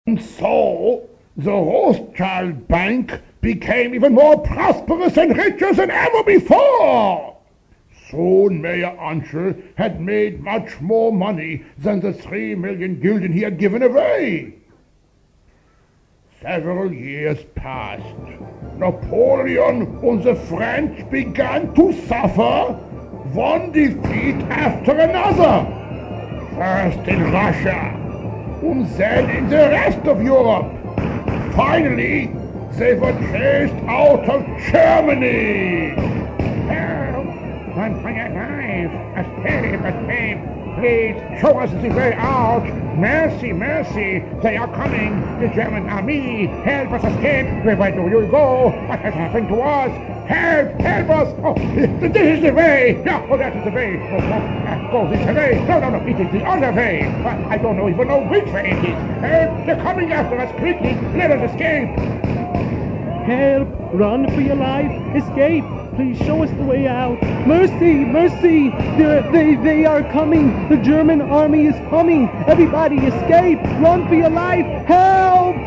And so, the Rothschild Bank became even more prosperous and richer than ever before. Soon Mayor Anschel had made much more money than the 3 million gulden he had given away. Several years passed. Napoleon and the French began to suffer one defeat after another. First in Russia, and then in the rest of Europe. Finally, they were chased out of Germany. Help! One for your life! Escape, escape! Please, show us the way out! Mercy, mercy! They are coming! The German army! Help us escape! Where do you go? What has happened to us? Help! Help us! Oh, this is the way! No, oh, that is the way! Oh, this is the way! No, it is the other way! I don't even know which way it is! Help! They're coming after us! Quickly! Let us escape! Help! Run for your life! Escape! Please show us the way out! Mercy! Mercy! They are coming! The German army is coming! Everybody escape! Run for your life! Help!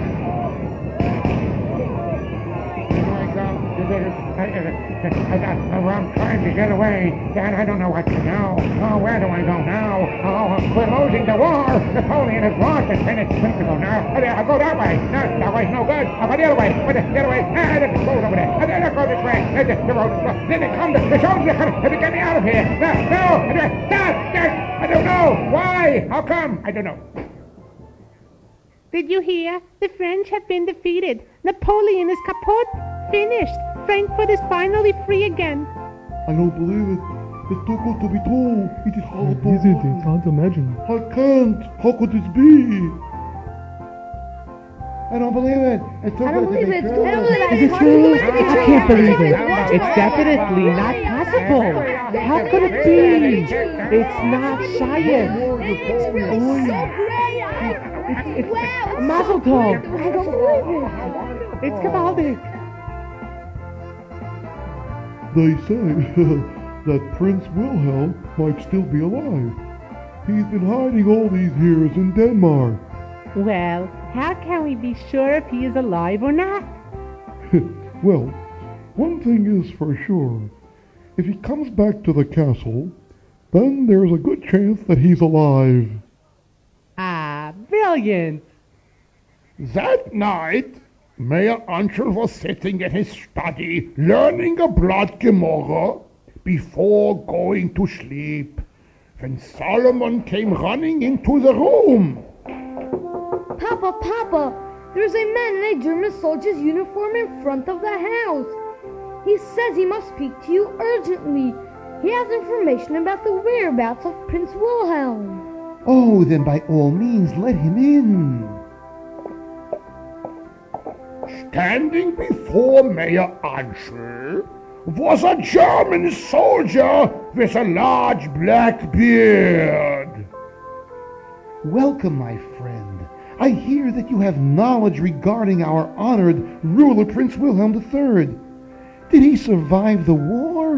I'm trying to get away, and I don't know what to do. Oh, where do I go now? Oh, we're losing the war. Napoleon has lost it. Where to go now? I'll go that way. No, that way's no good. I'll go the other way. The other way. The road over there. I'll go this way. The road is slow. Then they come. The soldiers are coming. They get me out of here. No. I don't know. Why? How come? I don't know. Did you hear? The French have been defeated. Napoleon is kaput. Finished. Frankfurt is finally free again. I don't believe it. It's too good to be true. It is hard to Is it? I can't imagine. I can't. How could this be? I don't believe it. It's too good to be true. Is it true? I can't believe it. It's definitely not possible. How could it be? It's not science. It's really so great. It's Wow. Mazel Tov. I don't believe it. It's Gavaldic. They say that Prince Wilhelm might still be alive. He's been hiding all these years in Denmark. Well, how can we be sure if he is alive or not? Well, one thing is for sure. If he comes back to the castle, then there's a good chance that he's alive. Ah, brilliant. That night, Mayor Anschel was sitting in his study, learning a blood Gemorre before going to sleep, when Solomon came running into the room. Papa, there's a man in a German soldier's uniform in front of the house. He says he must speak to you urgently. He has information about the whereabouts of Prince Wilhelm. Oh, then by all means let him in. Standing before Mayor Anschel was a German soldier with a large black beard. Welcome, my friend. I hear that you have knowledge regarding our honored ruler, Prince Wilhelm III. Did he survive the war?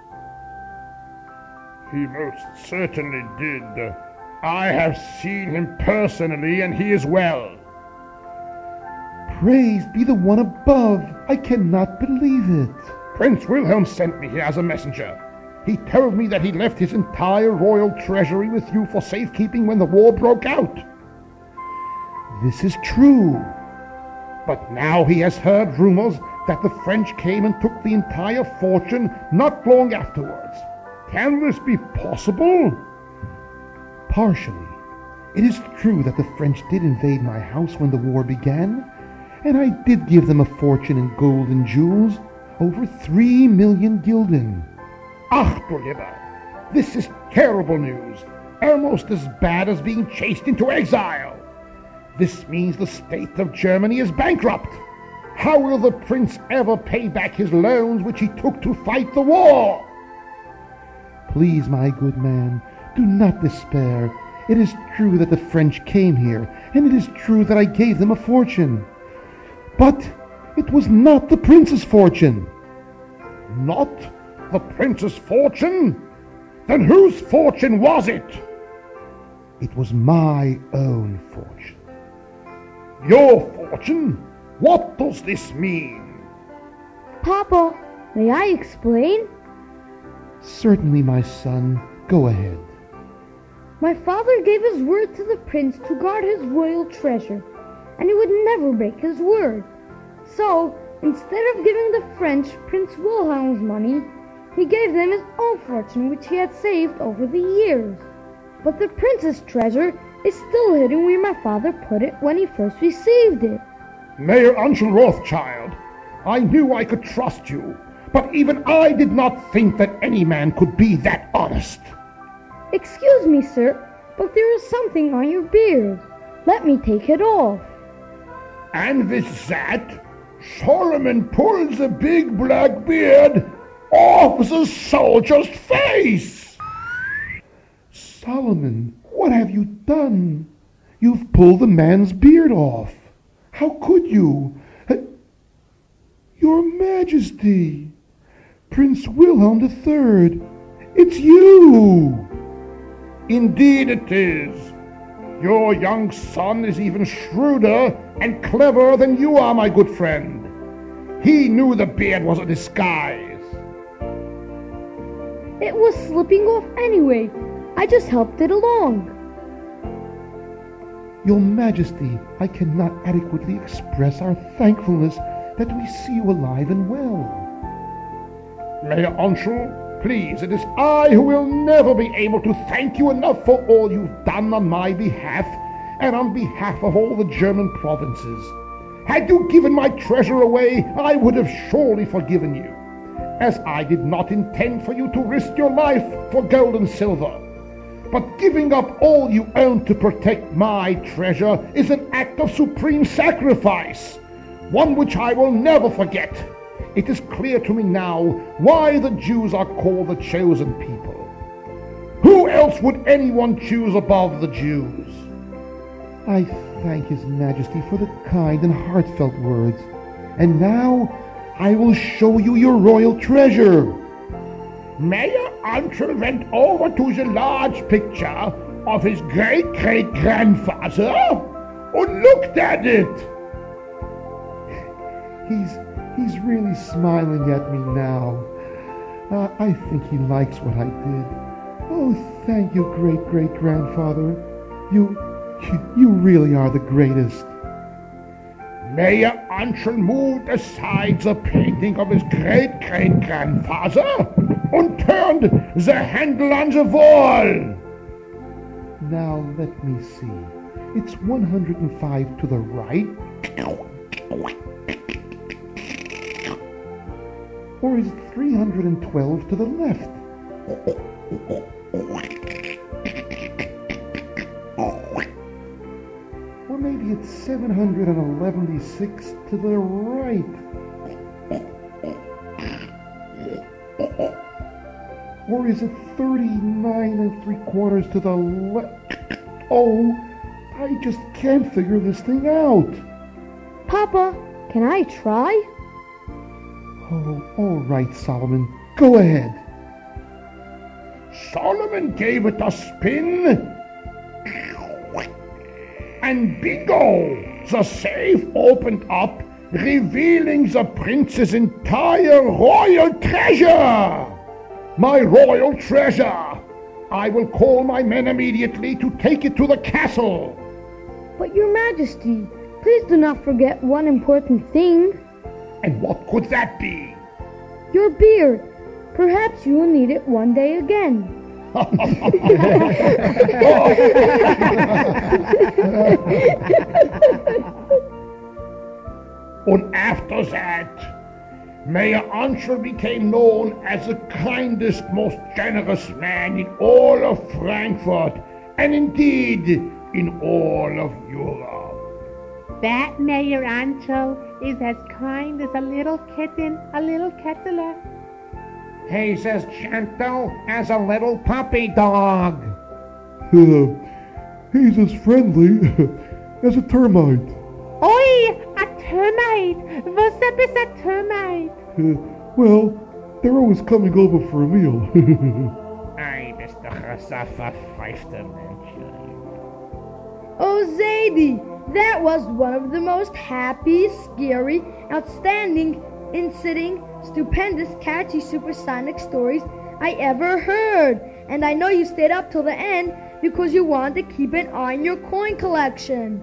He most certainly did. I have seen him personally, and he is well. Praise be the one above. I cannot believe it. Prince Wilhelm sent me here as a messenger. He told me that he left his entire royal treasury with you for safekeeping when the war broke out. This is true. But now he has heard rumors that the French came and took the entire fortune not long afterwards. Can this be possible? Partially. It is true that the French did invade my house when the war began, and I did give them a fortune in gold and jewels, over 3 million gulden. Ach du lieber, this is terrible news, almost as bad as being chased into exile. This means the state of Germany is bankrupt. How will the prince ever pay back his loans which he took to fight the war? Please, my good man, do not despair. It is true that the French came here, and it is true that I gave them a fortune. But it was not the prince's fortune. Not the prince's fortune? Then whose fortune was it? It was my own fortune. Your fortune? What does this mean? Papa, may I explain? Certainly, my son. Go ahead. My father gave his word to the prince to guard his royal treasure, and he would never break his word. So, instead of giving the French Prince Wilhelm's money, he gave them his own fortune which he had saved over the years. But the prince's treasure is still hidden where my father put it when he first received it. Mayor Uncle Rothschild, I knew I could trust you, but even I did not think that any man could be that honest. Excuse me, sir, but there is something on your beard. Let me take it off. And with that, Solomon pulls the big black beard off the soldier's face. Solomon, what have you done? You've pulled the man's beard off. How could you? Your Majesty, Prince Wilhelm III, it's you! Indeed it is. Your young son is even shrewder and cleverer than you are, my good friend. He knew the beard was a disguise. It was slipping off anyway. I just helped it along. Your Majesty, I cannot adequately express our thankfulness that we see you alive and well. Mayor Unschel, please, it is I who will never be able to thank you enough for all you've done on my behalf and on behalf of all the German provinces. Had you given my treasure away, I would have surely forgiven you, as I did not intend for you to risk your life for gold and silver. But giving up all you own to protect my treasure is an act of supreme sacrifice, one which I will never forget. It is clear to me now why the Jews are called the chosen people. Who else would anyone choose above the Jews? I thank His Majesty for the kind and heartfelt words. And now I will show you your royal treasure. Mayor Unschel went over to the large picture of his great-great-grandfather and looked at it. He's really smiling at me now. I think he likes what I did. Oh, thank you, great-great-grandfather. You really are the greatest. Mayor Unschel moved aside the painting of his great-great-grandfather and turned the handle on the wall. Now let me see. It's 105 to the right. Or is it 312 to the left? Or maybe it's 776 to the right. Or is it 39 3/4 to the left? Oh, I just can't figure this thing out. Papa, can I try? Oh, all right, Solomon. Go ahead. Solomon gave it a spin, and bingo! The safe opened up, revealing the prince's entire royal treasure! My royal treasure! I will call my men immediately to take it to the castle. But Your Majesty, please do not forget one important thing. And what could that be? Your beard. Perhaps you will need it one day again. And after that, Mayor Unschel became known as the kindest, most generous man in all of Frankfurt, and indeed in all of Europe. That Mayor Unschel is as kind as a little kitten, a little kettler. He's as gentle as a little puppy dog. He's as friendly as a termite. Oi, a termite! Was is a termite? Well, they're always coming over for a meal. Ei, bist doch ein verpfeifter Mensch. Oh, Zadie, That was one of the most happy, scary, outstanding, inciting, stupendous, catchy, supersonic stories I ever heard. And I know you stayed up till the end because you wanted to keep an eye on your coin collection.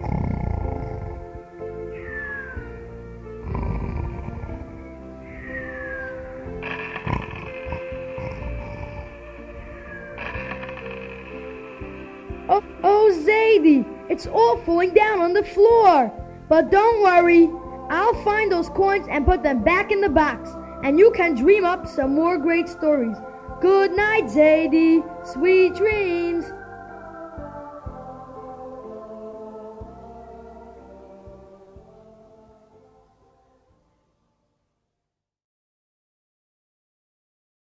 Oh, Zadie, it's all falling down on the floor. But don't worry, I'll find those coins and put them back in the box, and you can dream up some more great stories. Good night, Zadie. Sweet dreams.